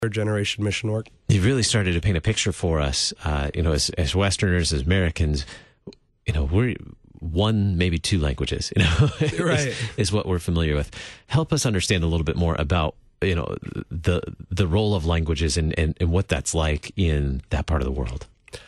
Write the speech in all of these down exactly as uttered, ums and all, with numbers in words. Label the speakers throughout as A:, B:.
A: third generation mission work.
B: You really started to paint a picture for us, uh, you know, as, as Westerners, as Americans, you know, we're one, maybe two languages, you know,
A: Right.
B: is, is what we're familiar with. Help us understand a little bit more about, you know, the the role of languages and, and, and what that's like in that part of the world.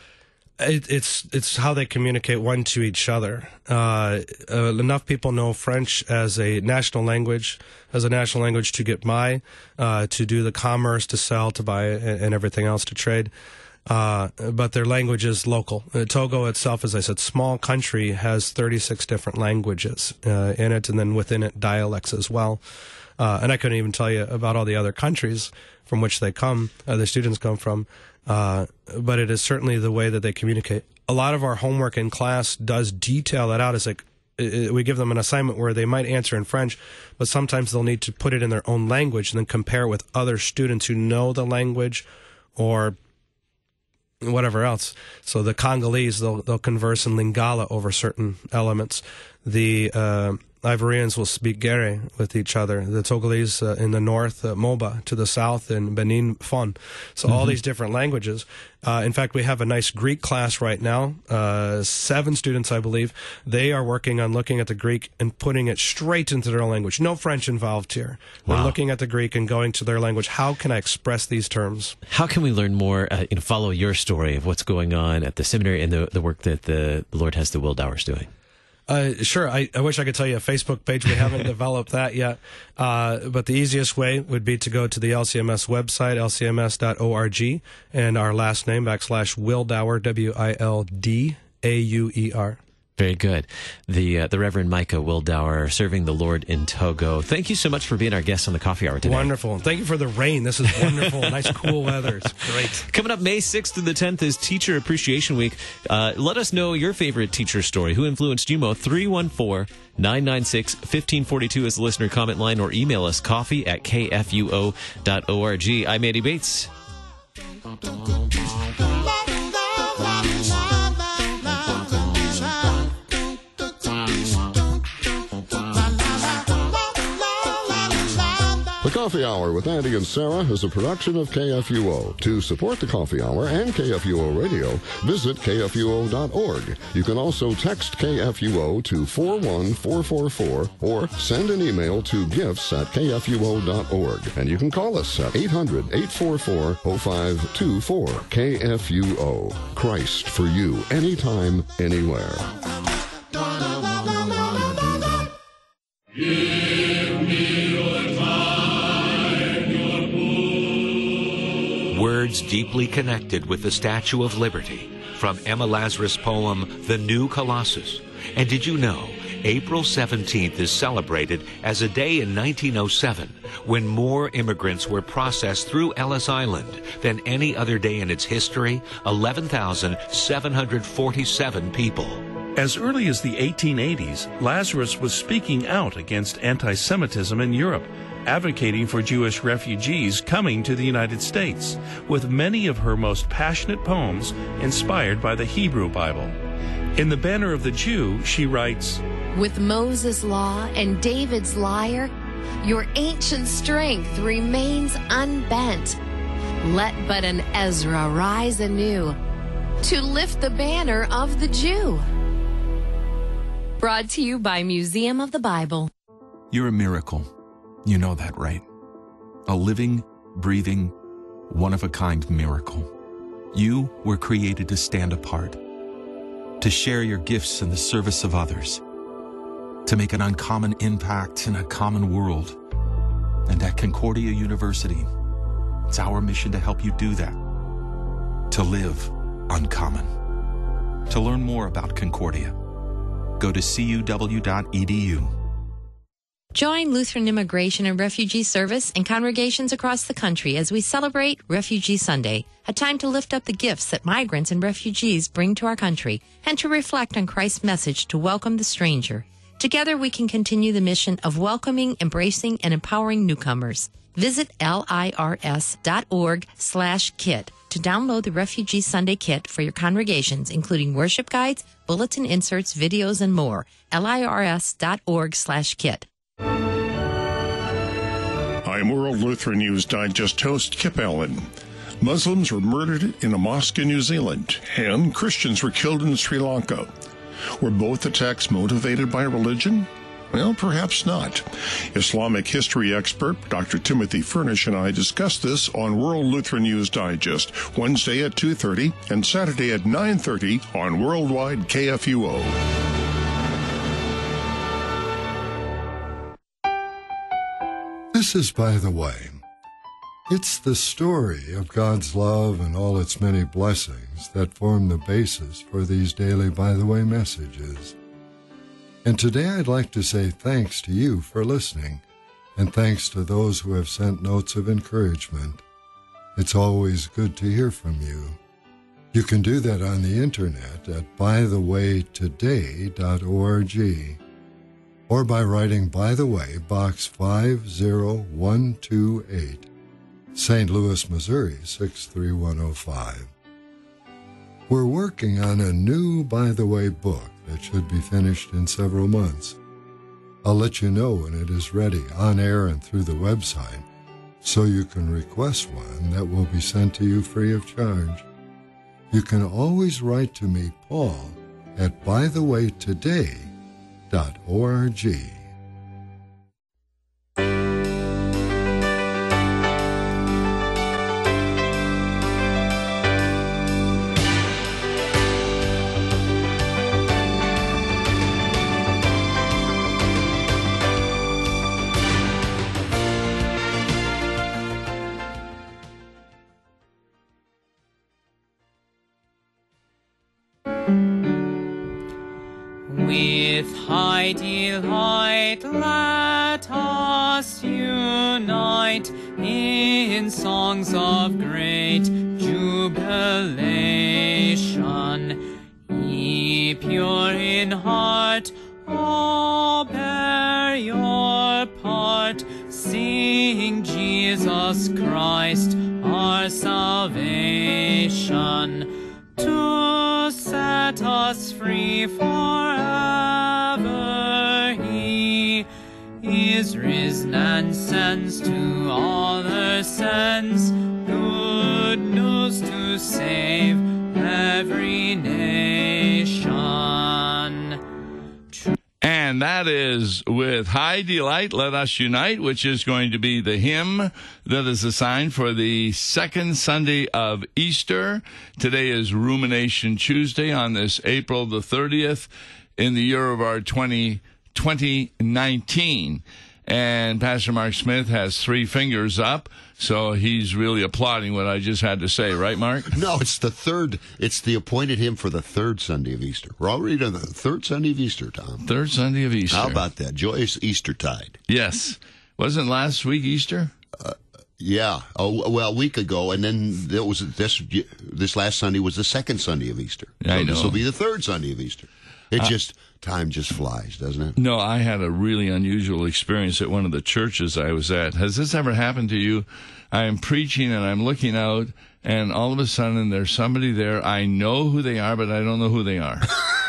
A: It, it's it's how they communicate one to each other. Uh, uh, enough people know French as a national language, as a national language to get by, uh, to do the commerce, to sell, to buy, and, and everything else, to trade. Uh, but their language is local. Uh, Togo itself, as I said, small country, has thirty-six different languages uh, in it, and then within it, dialects as well. Uh, and I couldn't even tell you about all the other countries from which they come, uh, the students come from. Uh, but it is certainly the way that they communicate. A lot of our homework in class does detail that out. It's like it, we give them an assignment where they might answer in French, but sometimes they'll need to put it in their own language and then compare it with other students who know the language or whatever else. So the Congolese, they'll they'll converse in Lingala over certain elements. The uh, Ivorians will speak Gere with each other. The Togolese uh, in the north, uh, Moba, to the south, and Benin Fon. So mm-hmm. all these different languages. Uh, in fact, we have a nice Greek class right now. Uh, seven students, I believe. They are working on looking at the Greek and putting it straight into their own language. No French involved here. Wow. They're looking at the Greek and going to their language. How can I express these terms?
B: How can we learn more, uh, you know, follow your story of what's going on at the seminary and the, the work that the Lord Hesed Wildauer is doing?
A: Uh, sure. I, I wish I could tell you a Facebook page. We haven't developed that yet. Uh, but the easiest way would be to go to the L C M S website, L C M S dot org, and our last name, backslash Wildauer, W I L D A U E R.
B: Very good. The uh, the Reverend Micah Wildauer, serving the Lord in Togo. Thank you so much for being our guest on the Coffee Hour today.
A: Wonderful. Thank you for the rain. This is wonderful. Nice, cool weather. It's great.
B: Coming up May sixth through the tenth is Teacher Appreciation Week. Uh, let us know your favorite teacher story. Who influenced you most? three one four, nine nine six, one five four two is the listener comment line, or email us coffee at k f u o dot org. I'm Andy Bates.
C: The Coffee Hour with Andy and Sarah is a production of K F U O. To support the Coffee Hour and K F U O Radio, visit k f u o dot org. You can also text K F U O to four one four four four or send an email to gifts at k f u o dot org. And you can call us at eight hundred, eight four four, zero five two four. K F U O. Christ for you, anytime, anywhere.
D: Words deeply connected with the Statue of Liberty from Emma Lazarus' poem, The New Colossus. And did you know, April seventeenth is celebrated as a day in nineteen oh seven when more immigrants were processed through Ellis Island than any other day in its history, eleven thousand seven hundred forty-seven people.
E: As early as the eighteen eighties, Lazarus was speaking out against anti-Semitism in Europe, advocating for Jewish refugees coming to the United States, with many of her most passionate poems inspired by the Hebrew Bible. In The Banner of the Jew, she writes,
F: "With Moses' law and David's lyre, your ancient strength remains unbent. Let but an Ezra rise anew to lift the banner of the Jew." Brought to you by Museum of the Bible.
G: You're a miracle. You know that, right? A living, breathing, one-of-a-kind miracle. You were created to stand apart, to share your gifts in the service of others, to make an uncommon impact in a common world. And at Concordia University, it's our mission to help you do that, to live uncommon. To learn more about Concordia, go to c u w dot e d u.
F: Join Lutheran Immigration and Refugee Service and congregations across the country as we celebrate Refugee Sunday, a time to lift up the gifts that migrants and refugees bring to our country and to reflect on Christ's message to welcome the stranger. Together we can continue the mission of welcoming, embracing, and empowering newcomers. Visit L I R S dot org slash kit to download the Refugee Sunday Kit for your congregations, including worship guides, bulletin inserts, videos, and more. L I R S dot org slash kit.
H: I'm World Lutheran News Digest host Kip Allen. Muslims were murdered in a mosque in New Zealand, and Christians were killed in Sri Lanka. Were both attacks motivated by religion? Well, perhaps not. Islamic history expert Doctor Timothy Furnish and I discussed this on World Lutheran News Digest, Wednesday at two thirty and Saturday at nine thirty on Worldwide K F U O.
I: This is By the Way. It's the story of God's love and all its many blessings that form the basis for these daily By the Way messages. And today I'd like to say thanks to you for listening, and thanks to those who have sent notes of encouragement. It's always good to hear from you. You can do that on the internet at by the way today dot org, or by writing By the Way, Box five zero one two eight, Saint Louis, Missouri six three one oh five. We're working on a new By the Way book that should be finished in several months. I'll let you know when it is ready, on air and through the website, so you can request one that will be sent to you free of charge. You can always write to me, Paul, at by the way today dot org.
J: With high delight let us unite in songs of great jubilation. Ye pure in heart, all bear your part. Sing Jesus Christ, our salvation, to set us free forever. He is risen and sends to all the sends good news to save every nation.
K: And that is With High Delight, Let Us Unite, which is going to be the hymn that is assigned for the second Sunday of Easter. Today is Rumination Tuesday on this April the thirtieth in the year of our twenty nineteen. And Pastor Mark Smith has three fingers up, so he's really applauding what I just had to say, right, Mark?
L: No, it's the third. It's the appointed hymn for the third Sunday of Easter. We're already on the third Sunday of Easter, Tom.
K: Third Sunday of Easter.
L: How about that? Joyous Eastertide.
K: Yes. Wasn't last week Easter?
L: Uh, yeah. Oh, well, a week ago, and then there was this this last Sunday was the second Sunday of Easter. So
K: I know.
L: This will be the third Sunday of Easter. It
K: uh,
L: just... Time just flies, doesn't it?
K: No, I had a really unusual experience at one of the churches I was at. Has this ever happened to you? I am preaching and I'm looking out, and all of a sudden there's somebody there. I know who they are, but I don't know who they are.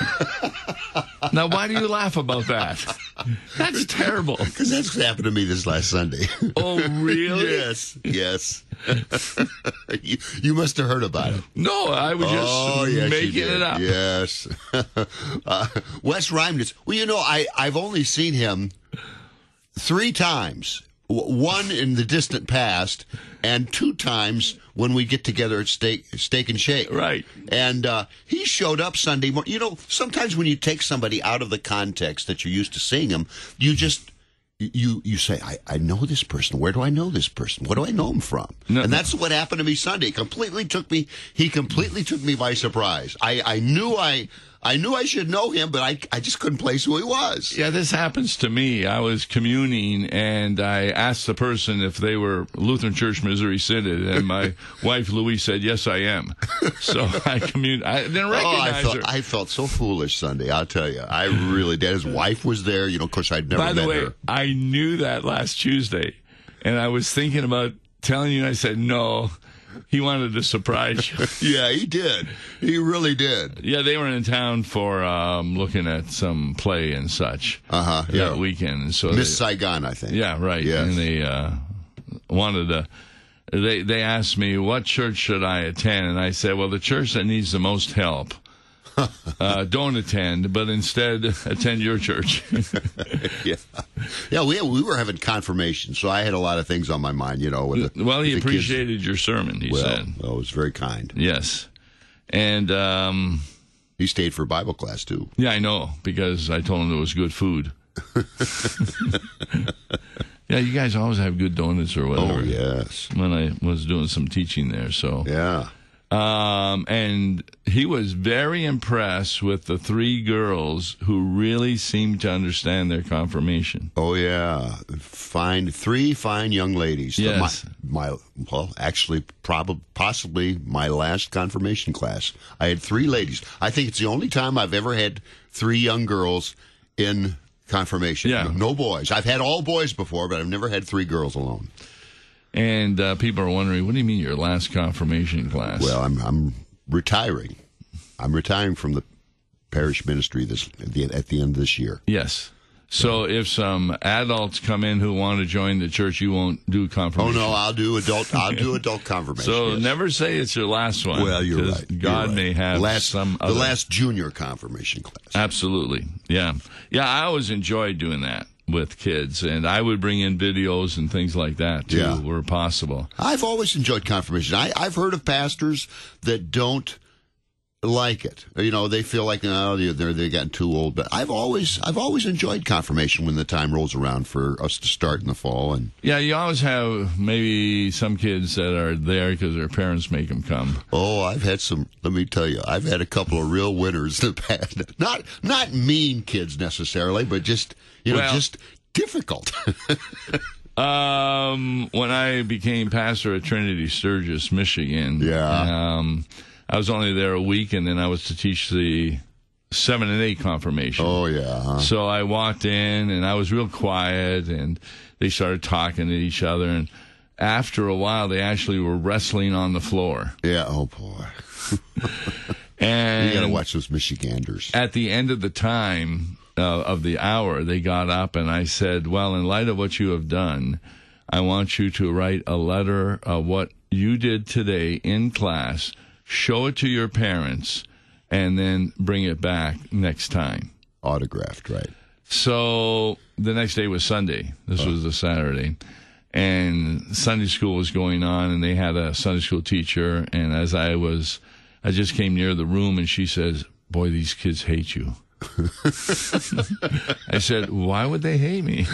K: Now, why do you laugh about that? That's terrible.
L: Because that's what happened to me this last Sunday.
K: Oh, really?
L: Yes, yes. you, you must have heard about it.
K: No, I was just
L: oh, yes,
K: making it up.
L: Yes. uh, Wes Reimnitz. Well, you know, I, I've only seen him three times. One in the distant past, and two times when we get together at Steak, steak and Shake.
K: Right.
L: And uh, he showed up Sunday morning. You know, sometimes when you take somebody out of the context that you're used to seeing them, you just... You you say, I, I know this person. Where do I know this person? What do I know him from? No, and that's no. what happened to me Sunday. Completely took me. He completely took me by surprise. I, I knew I I knew I should know him, but I I just couldn't place who he was.
K: Yeah, this happens to me. I was communing and I asked the person if they were Lutheran Church Missouri Synod, and my wife Louise said, "Yes, I am." So I communed. I didn't recognize
L: oh, I felt,
K: her.
L: I felt so foolish Sunday. I'll tell you, I really did. His wife was there. You know, of course, I'd never
K: By
L: met
K: the way,
L: her.
K: I knew that last Tuesday, and I was thinking about telling you, and I said, no, he wanted to surprise you.
L: Yeah, he did. He really did.
K: Yeah, they were in town for um, looking at some play and such
L: uh-huh,
K: that
L: yeah.
K: weekend. So
L: Miss
K: they,
L: Saigon, I think.
K: Yeah, right.
L: Yes.
K: And they uh, wanted to. They they asked me what church should I attend, and I said, well, the church that needs the most help. Uh, don't attend, but instead attend your church.
L: yeah, yeah. We we were having confirmation, so I had a lot of things on my mind. You know, with the,
K: well, he
L: with the
K: appreciated
L: kids.
K: your sermon. He
L: well,
K: said,
L: "Well, it was very kind."
K: Yes, and um,
L: he stayed for Bible class too.
K: Yeah, I know, because I told him it was good food. Yeah, you guys always have good donuts or whatever.
L: Oh yes,
K: when I was doing some teaching there, so
L: yeah.
K: Um, and he was very impressed with the three girls who really seemed to understand their confirmation.
L: Oh, yeah. Fine. Three fine young ladies.
K: Yes.
L: My, my well, actually, probably, possibly my last confirmation class. I had three ladies. I think it's the only time I've ever had three young girls in confirmation.
K: Yeah.
L: No, no boys. I've had all boys before, but I've never had three girls alone.
K: And uh, people are wondering, what do you mean your last confirmation class?
L: Well, I'm I'm retiring. I'm retiring from the parish ministry this at the, at the end of this year.
K: Yes. So if some adults come in who want to join the church, you won't do confirmation.
L: Oh no, I'll do adult. I'll do adult confirmation.
K: So
L: yes.
K: Never say it's your last one.
L: Well, you're right.
K: God
L: you're right.
K: may have
L: last,
K: some
L: the
K: other...
L: last junior confirmation class.
K: Absolutely. Yeah. Yeah, I always enjoyed doing that with kids, and I would bring in videos and things like that too,
L: Yeah.
K: where possible.
L: I've always enjoyed confirmation. I, I've heard of pastors that don't like it. You know, they feel like oh, they're they've gotten too old. But I've always I've always enjoyed confirmation when the time rolls around for us to start in the fall. And
K: yeah, you always have maybe some kids that are there because their parents make them come.
L: Oh, I've had some. Let me tell you, I've had a couple of real winners in the past. Not not mean kids necessarily, but just you know,
K: Well,
L: just difficult.
K: um, when I became pastor at Trinity Sturgis, Michigan,
L: Yeah.
K: um, I was only there a week, and then I was to teach the seven and eight confirmation.
L: Oh yeah. Huh?
K: So I walked in, and I was real quiet, and they started talking to each other, and after a while, they actually were wrestling on the floor.
L: Yeah. Oh boy.
K: And
L: you got to watch those Michiganders.
K: At the end of the time uh, of the hour, they got up, and I said, well, in light of what you have done, I want you to write a letter of what you did today in class, show it to your parents, and then bring it back next time.
L: Autographed, right.
K: So the next day was Sunday. This
L: oh.
K: was the Saturday. And Sunday school was going on, and they had a Sunday school teacher. And as I was, I just came near the room, and she says, boy, these kids hate you. I said, why would they hate me?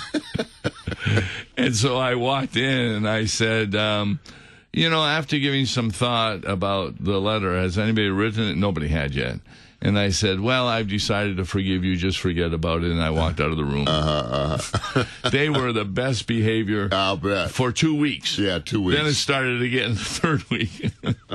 K: And so I walked in, and I said, um, you know, after giving some thought about the letter, has anybody written it? Nobody had yet. And I said, well, I've decided to forgive you. Just forget about it. And I walked out of the room.
L: Uh-huh, uh-huh.
K: They were the best behavior
L: I'll bet.
K: for two weeks.
L: Yeah, two weeks.
K: Then it started again the third week.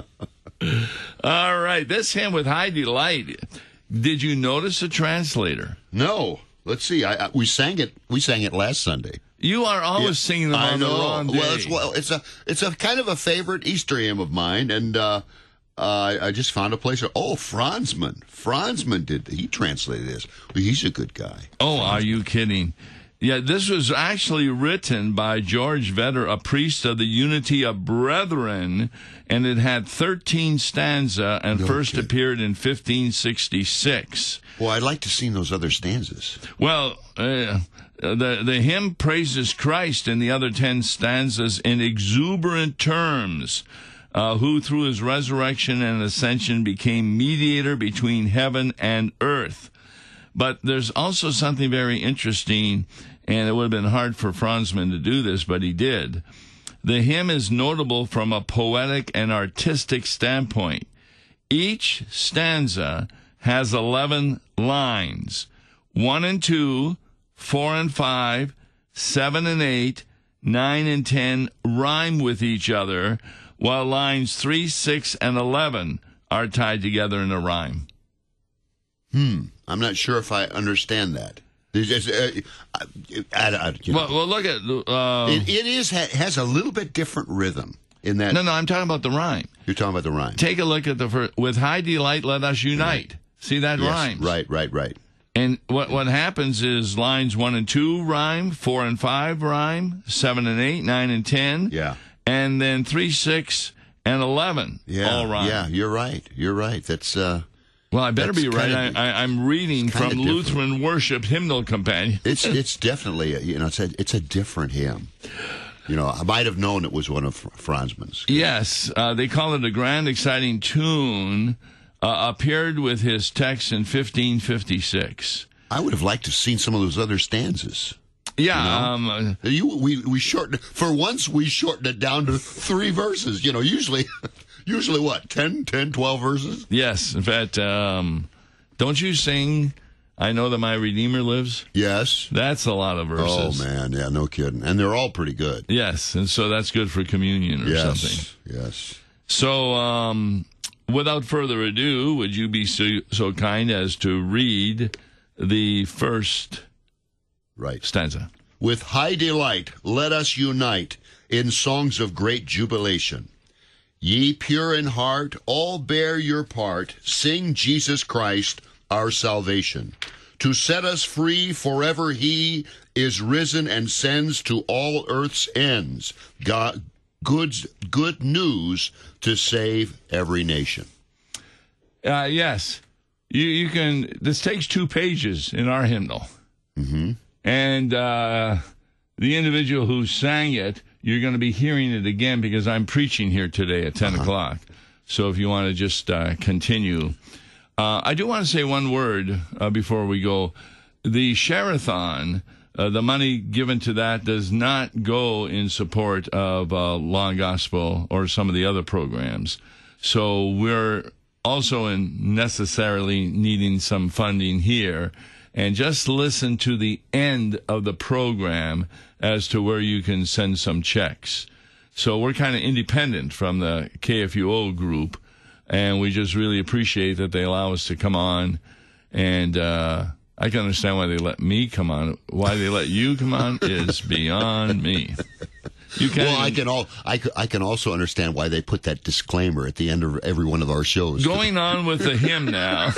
K: All right. This hymn with High Delight. Did you notice the translator?
L: No. Let's see. I, I, we sang it. We sang it last Sunday.
K: You are always
L: yeah,
K: singing them
L: I
K: on
L: know.
K: the wrong day.
L: Well, it's, well, it's a it's a kind of a favorite Easter hymn of mine, and uh, uh, I just found a place. Oh, Franzman. Franzman did. He translated this. He's a good guy.
K: Oh, are you kidding? Yeah, this was actually written by George Vedder, a priest of the Unity of Brethren, and it had thirteen stanza and
L: No
K: first
L: kidding.
K: appeared in fifteen sixty-six.
L: Well, I'd like to sing those other stanzas.
K: Well, uh, the the hymn praises Christ in the other ten stanzas in exuberant terms, uh, who through his resurrection and ascension became mediator between heaven and earth. But there's also something very interesting, and it would have been hard for Franzman to do this, but he did. The hymn is notable from a poetic and artistic standpoint. Each stanza has eleven lines. One and two, four and five, seven and eight, nine and ten rhyme with each other, while lines three, six, and eleven are tied together in a rhyme.
L: Hmm. I'm not sure if I understand that. There's just, uh, I, I, I, you know.
K: Well, well, look at... Uh,
L: it, it is ha, has a little bit different rhythm in that.
K: no, no, I'm talking about the rhyme.
L: You're talking about the rhyme.
K: Take a look at the first. With high delight, let us unite. See that
L: Yes,
K: rhymes.
L: Right, right, right.
K: And what what happens is lines one and two rhyme, four and five rhyme, seven and eight, nine and ten.
L: Yeah.
K: And then three, six, and eleven
L: Yeah.
K: all rhyme.
L: Yeah, you're right. You're right. That's uh
K: Well, I better
L: That's
K: be right.
L: kinda-
K: I, I, I'm reading
L: kinda
K: from
L: different.
K: Lutheran Worship Hymnal Companion.
L: it's it's definitely a, you know it's a it's a different hymn. You know, I might have known it was one of Franzman's.
K: Yes, uh, they call it a grand, exciting tune. Uh, appeared with his text in fifteen fifty-six.
L: I would have liked to have seen some of those other stanzas.
K: Yeah,
L: You know?
K: um, uh,
L: You, we we shortened for once we shortened it down to three verses. You know, usually usually what ten, ten, twelve verses.
K: yes. In fact, um, don't you sing I Know That My Redeemer Lives?
L: Yes.
K: That's a lot of verses.
L: Oh man, yeah, no kidding, and they're all pretty good.
K: Yes, and so that's good for communion or
L: Yes,
K: something.
L: yes.
K: So, um, without further ado, would you be so, so kind as to read the first
L: Right.
K: stanza?
L: With high delight, let us unite in songs of great jubilation. Ye pure in heart, all bear your part, sing Jesus Christ, our salvation. To set us free forever he is risen and sends to all earth's ends God, good, good news to save every nation.
K: Uh, yes. You, you can, this takes two pages in our hymnal.
L: Mm-hmm.
K: And uh, the individual who sang it, you're going to be hearing it again because I'm preaching here today at ten uh-huh. o'clock. So if you want to just uh, continue. Uh, I do want to say one word uh, before we go. The Share-a-thon, uh, the money given to that does not go in support of uh, Law and Gospel or some of the other programs. So we're also in necessarily needing some funding here. And just listen to the end of the program as to where you can send some checks. So we're kind of independent from the K F U O group, and we just really appreciate that they allow us to come on. And uh, I can understand why they let me come on. Why they let you come on is beyond me. You can't
L: well,
K: even,
L: I can all I, I can also understand why they put that disclaimer at the end of every one of our shows.
K: Going on with the hymn now.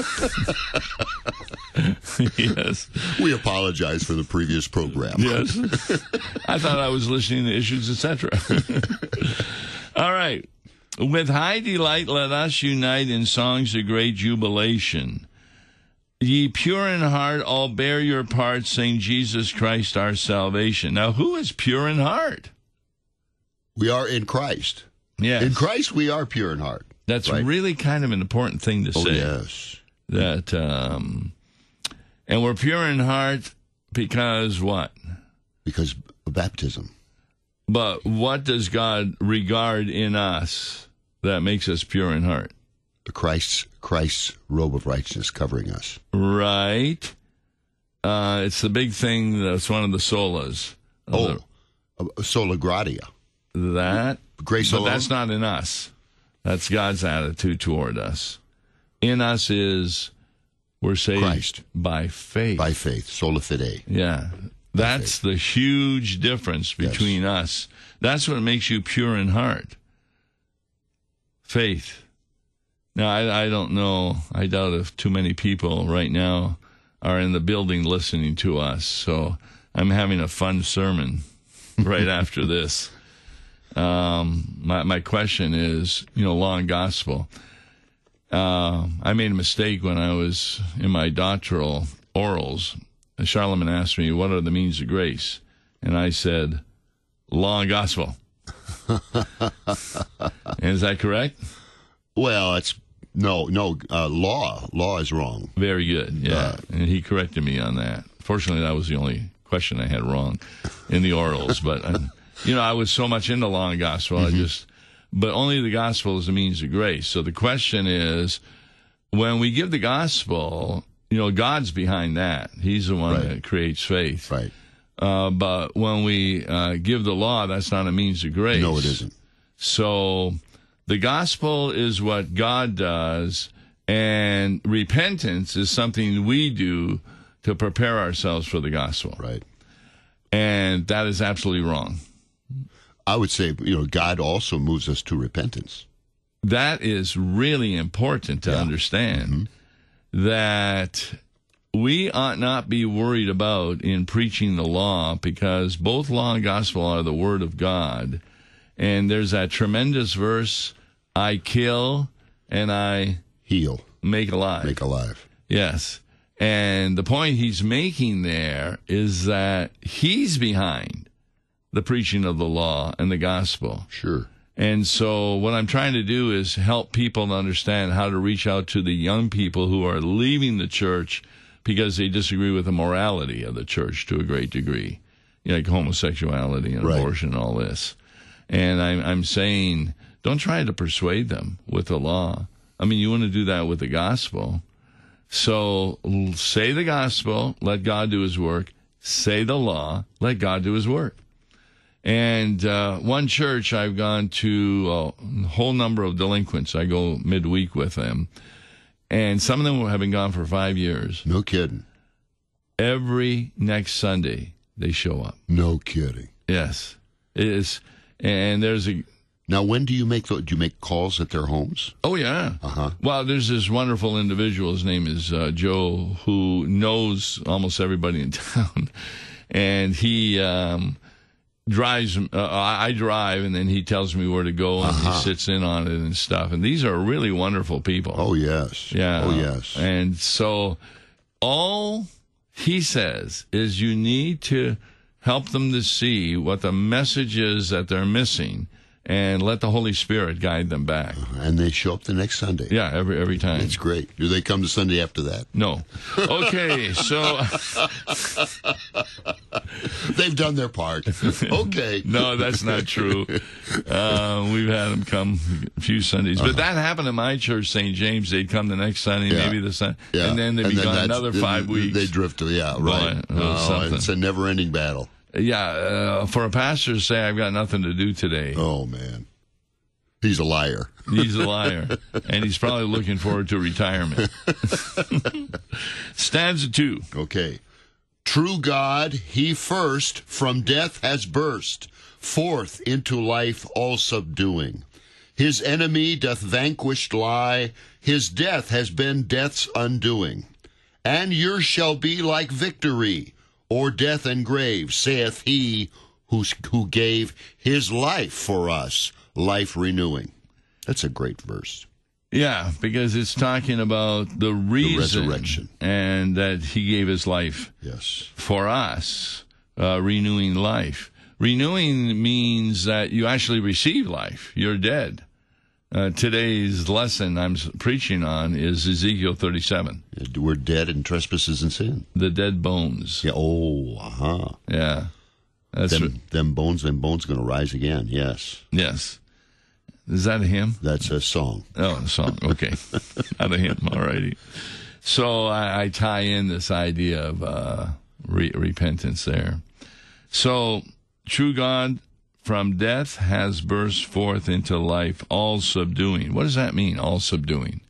K: Yes.
L: We apologize for the previous program.
K: Yes. I thought I was listening to Issues, et cetera. All right. With high delight, let us unite in songs of great jubilation. Ye pure in heart, all bear your part, sing Jesus Christ our salvation. Now, who is pure in heart?
L: We are in Christ.
K: Yes.
L: In Christ, we are pure in heart.
K: That's
L: right?
K: really kind of an important thing to
L: oh,
K: say.
L: Yes.
K: That, um, and we're pure in heart because what?
L: Because of baptism.
K: But what does God regard in us that makes us pure in heart?
L: Christ's Christ's robe of righteousness covering us.
K: Right. Uh, it's the big thing that's one of the solas.
L: Oh, the, sola gratia.
K: That.
L: Grace
K: but
L: alone?
K: That's not in us. That's God's attitude toward us. In us is we're saved
L: Christ.
K: by faith.
L: By faith. Sola fide.
K: Yeah. That's the huge difference between
L: yes.
K: us. That's what makes you pure in heart. Faith. Now, I, I don't know. I doubt if too many people right now are in the building listening to us. So I'm having a fun sermon right after this. Um, my, my question is, you know, Law and Gospel. Uh, I made a mistake when I was in my doctoral orals. Charlemagne asked me, what are the means of grace? And I said, Law and Gospel. Is that correct?
L: Well, it's no, no. Uh, law, law is wrong.
K: Very good. Yeah,
L: Uh,
K: and he corrected me on that. Fortunately, that was the only question I had wrong in the orals. But uh, you know, I was so much into Law and Gospel, mm-hmm. I just. But only the gospel is the means of grace. So the question is, when we give the gospel, you know, God's behind that. He's the one
L: right.
K: that creates faith.
L: Right.
K: Uh, but when we uh, give the law, that's not a means of grace.
L: No, it isn't.
K: So the gospel is what God does, and repentance is something we do to prepare ourselves for the gospel.
L: Right.
K: And that is absolutely wrong.
L: I would say, you know, God also moves us to repentance.
K: That is really important to
L: yeah.
K: understand,
L: mm-hmm.
K: that we ought not be worried about in preaching the law, because both law and gospel are the word of God. And there's that tremendous verse, I kill and I
L: heal,
K: make alive.
L: Make alive.
K: Yes. And the point he's making there is that he's behind the preaching of the law and the gospel.
L: Sure.
K: And so what I'm trying to do is help people to understand how to reach out to the young people who are leaving the church because they disagree with the morality of the church to a great degree, you know, like homosexuality and
L: Right.
K: abortion and all this. And I'm, I'm saying, don't try to persuade them with the law. I mean, you want to do that with the gospel. So l- say the gospel, let God do his work. Say the law, let God do his work. And uh, one church I've gone to a whole number of delinquents. I go midweek with them. And some of them have been gone for five years.
L: No kidding.
K: Every next Sunday, they show up.
L: No kidding.
K: Yes. It is. And there's a...
L: Now, when do you make the, do you make calls at their homes?
K: Oh, yeah.
L: Uh-huh.
K: Well, there's this wonderful individual. His name is uh, Joe, who knows almost everybody in town. And he... Um, drives uh, I drive, and then he tells me where to go, and
L: Uh-huh.
K: he sits in on it and stuff. And these are really wonderful people.
L: Oh, yes.
K: Yeah.
L: Oh, yes.
K: And so all he says is you need to help them to see what the message is that they're missing, and let the Holy Spirit guide them back.
L: And they show up the next Sunday.
K: Yeah, every every time.
L: It's great. Do they come to Sunday after that?
K: No. Okay, so
L: they've done their part. Okay.
K: No, that's not true. Uh, we've had them come a few Sundays, but that happened at my church, Saint James. They'd come the next Sunday,
L: Yeah.
K: maybe the Sunday,
L: Yeah.
K: and then they'd be
L: then
K: gone
L: that's-
K: another five
L: they,
K: weeks.
L: They drift. Yeah, right.
K: Boy, it was
L: Oh,
K: something.
L: it's a never-ending battle.
K: Yeah, uh, for a pastor to say I've got nothing to do today,
L: Oh, man. He's a liar.
K: he's a liar, and he's probably looking forward to retirement. Stanza two.
L: Okay. True God, he first from death has burst, forth into life all subduing. His enemy doth vanquished lie, his death has been death's undoing. And yours shall be like victory, or death and grave, saith he who's, who gave his life for us, life renewing. That's a great verse.
K: Yeah, because it's talking about the reason
L: resurrection.
K: and that he gave his life
L: Yes.
K: for us, uh, renewing life. Renewing means that you actually receive life. You're dead. Uh, today's lesson I'm s- preaching on is Ezekiel thirty-seven,
L: We're dead in trespasses and sin.
K: the dead bones.
L: Yeah. Oh, uh-huh.
K: Yeah, that's
L: Them,
K: what-
L: them bones, them bones going to rise again. Yes.
K: yes. Is that a hymn?
L: That's a song.
K: Oh, a song. Okay, not a hymn. All righty. So I, I tie in this idea of uh, re- repentance there. So true God from death has burst forth into life, all subduing. What does that mean, all subduing?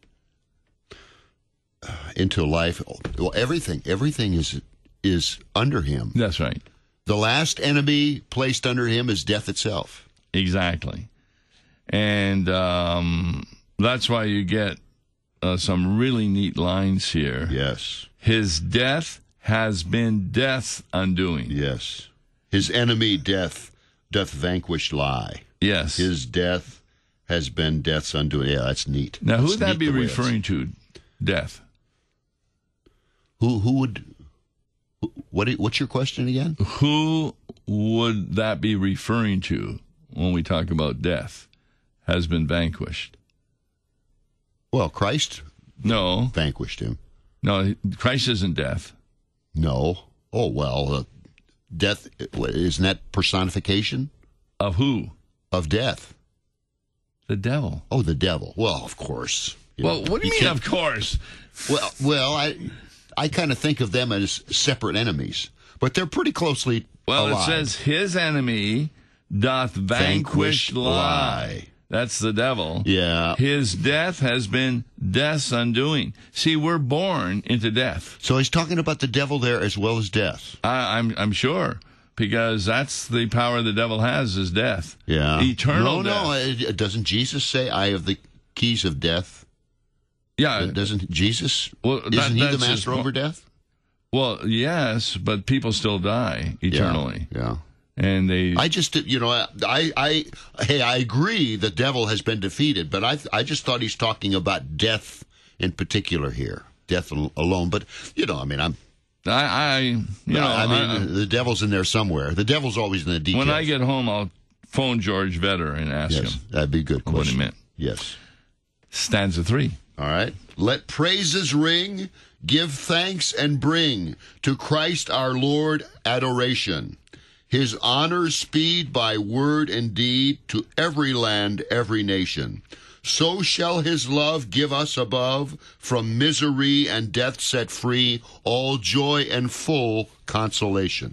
L: Into life. Well, everything. Everything is is under him.
K: That's right.
L: The last enemy placed under him is death itself.
K: Exactly. And um, that's why you get uh, some really neat lines here.
L: Yes.
K: His death has been death's undoing.
L: Yes. His enemy, death, doth vanquish lie.
K: Yes.
L: His death has been death's undoing. Yeah, that's neat.
K: Now, who
L: That's
K: would that
L: neat
K: be
L: the way it's-
K: referring to? Death.
L: Who who would? who- What? What's your question again?
K: Who would that be referring to when we talk about death has been vanquished?
L: Well, Christ
K: No.
L: vanquished him.
K: No, Christ isn't death.
L: No. Oh well, uh, death what, isn't that personification
K: Of who?
L: of death?
K: The devil.
L: Oh, the devil. Well, of course. You
K: Well,
L: know,
K: what do you, mean,
L: can't-
K: of course?
L: Well, well, I I kind of think of them as separate enemies, but they're pretty closely
K: Well,
L: allied.
K: it says his enemy doth vanquish
L: Vanquish
K: lie.
L: lie.
K: That's the devil.
L: Yeah.
K: His death has been death's undoing. See, we're born into death.
L: So he's talking about the devil there as well as death.
K: I, I'm I'm sure, because that's the power the devil has is death.
L: Yeah.
K: Eternal
L: No,
K: death.
L: no. it- Doesn't Jesus say, "I have the keys of death"?
K: Yeah.
L: Doesn't Jesus?
K: Well, that-
L: isn't he the
K: that's his
L: master
K: po-
L: over death?
K: Well, yes, but people still die eternally.
L: Yeah. yeah.
K: And they,
L: I just, you know, I, I, hey, I agree the devil has been defeated, but I, I just thought he's talking about death in particular here, death alone. But you know, I mean, I'm,
K: I, I you know,
L: I mean,
K: I,
L: the devil's in there somewhere. The devil's always in the details.
K: When I get home, I'll phone George Vetter and ask
L: yes,
K: him.
L: That'd be a good question.
K: What he meant.
L: Yes.
K: Stanza three.
L: All right. Let praises ring, give thanks and bring to Christ our Lord adoration. His honor speed by word and deed to every land, every nation. So shall his love give us above, from misery and death set free, all joy and full consolation.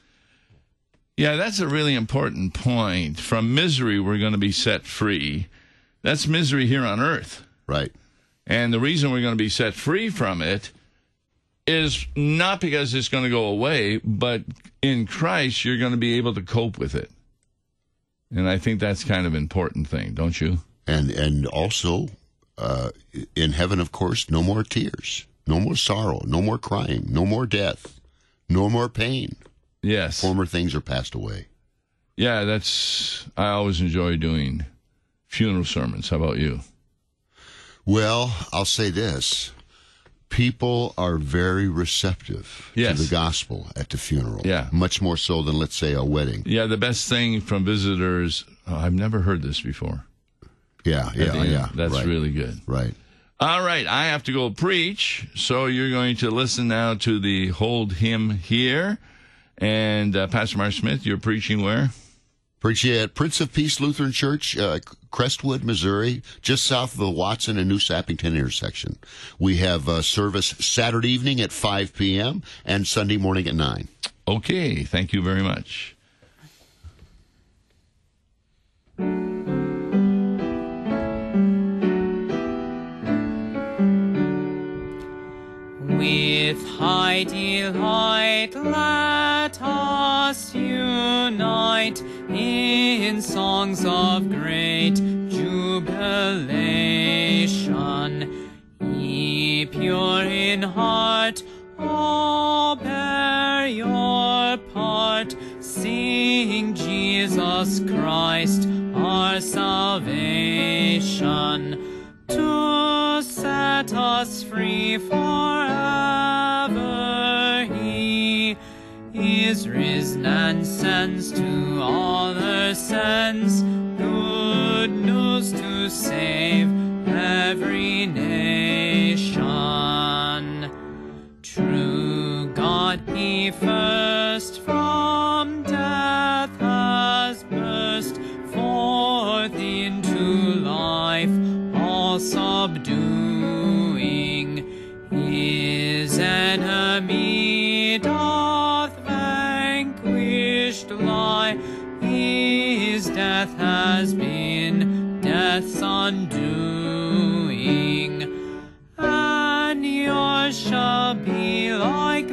K: Yeah, that's a really important point. From misery, we're going to be set free. That's misery here on earth.
L: Right.
K: And the reason we're going to be set free from it is not because it's going to go away, but in Christ, you're going to be able to cope with it. And I think that's kind of an important thing, don't you?
L: And and also, uh, in heaven, of course, no more tears, no more sorrow, no more crying, no more death, no more pain.
K: Yes.
L: Former things are passed away.
K: Yeah, that's, I always enjoy doing funeral sermons. How about you?
L: Well, I'll say this. People are very receptive
K: yes.
L: to the gospel at the funeral.
K: Yeah.
L: Much more so than, let's say, a wedding.
K: Yeah, the best thing from visitors, oh, I've never heard this before.
L: Yeah, yeah, yeah.
K: That's
L: right.
K: really good.
L: Right.
K: All right, I have to go preach, so you're going to listen now to the Hold Him Here. And uh, Pastor Mark Smith, you're preaching where?
L: Preaching at Prince of Peace Lutheran Church, uh, Crestwood, Missouri, just south of the Watson and New Sappington intersection. We have uh, service Saturday evening at five p.m. and Sunday morning at nine.
K: Okay, thank you very much.
J: With high delight let us unite in songs of great jubilation. Ye pure in heart, all bear your part. Sing Jesus Christ, our salvation, to set us free forever. He is risen and sends to all the saints good news to save every nation. True God, He first from death has burst forth into life, all subduing his enemy doth vanquished lie. His death has been death's undoing, and yours shall be like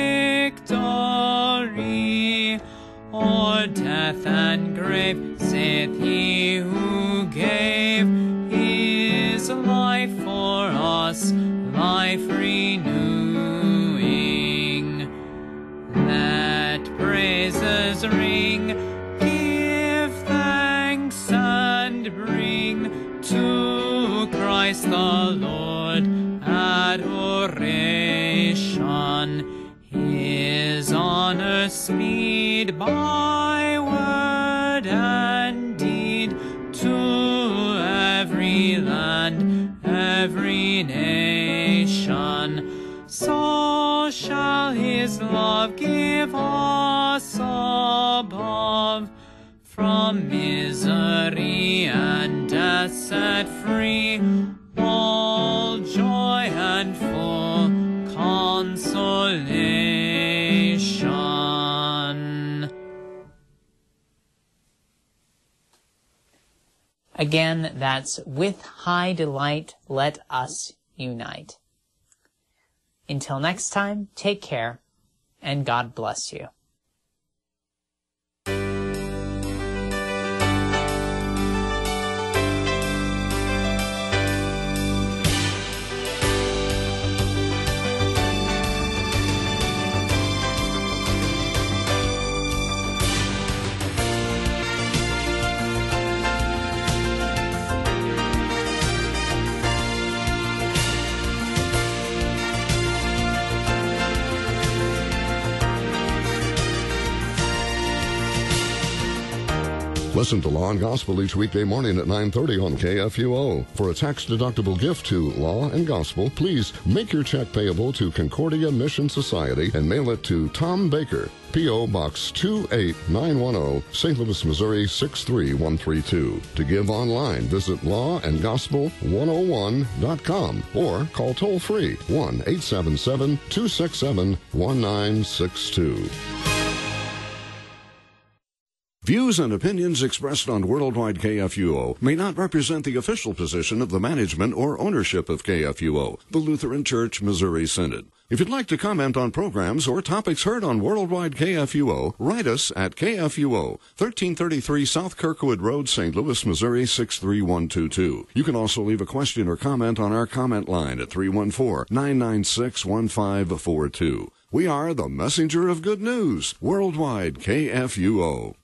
J: victory o'er death and grave, saith he who gave his life for us, life renewing. Let praises ring, give thanks and bring to Christ the Lord adoration. His honor speed by word and deed to every land, every nation. So shall his love give us above, from misery and death set free, all joy and full consolation.
M: Again, that's with high delight, let us unite. Until next time, take care, and God bless you.
C: Listen to Law and Gospel each weekday morning at nine thirty on K F U O. For a tax-deductible gift to Law and Gospel, please make your check payable to Concordia Mission Society and mail it to Tom Baker, P O. Box two eight nine one zero, Saint Louis, Missouri six three one three two. To give online, visit law and gospel one oh one dot com or call toll-free one eight seven seven, two six seven, one nine six two. Views and opinions expressed on Worldwide K F U O may not represent the official position of the management or ownership of K F U O, the Lutheran Church Missouri Synod. If you'd like to comment on programs or topics heard on Worldwide K F U O, write us at K F U O, thirteen thirty-three South Kirkwood Road, Saint Louis, Missouri six three one two two. You can also leave a question or comment on our comment line at three one four, nine nine six, one five four two. We are the messenger of good news, Worldwide K F U O.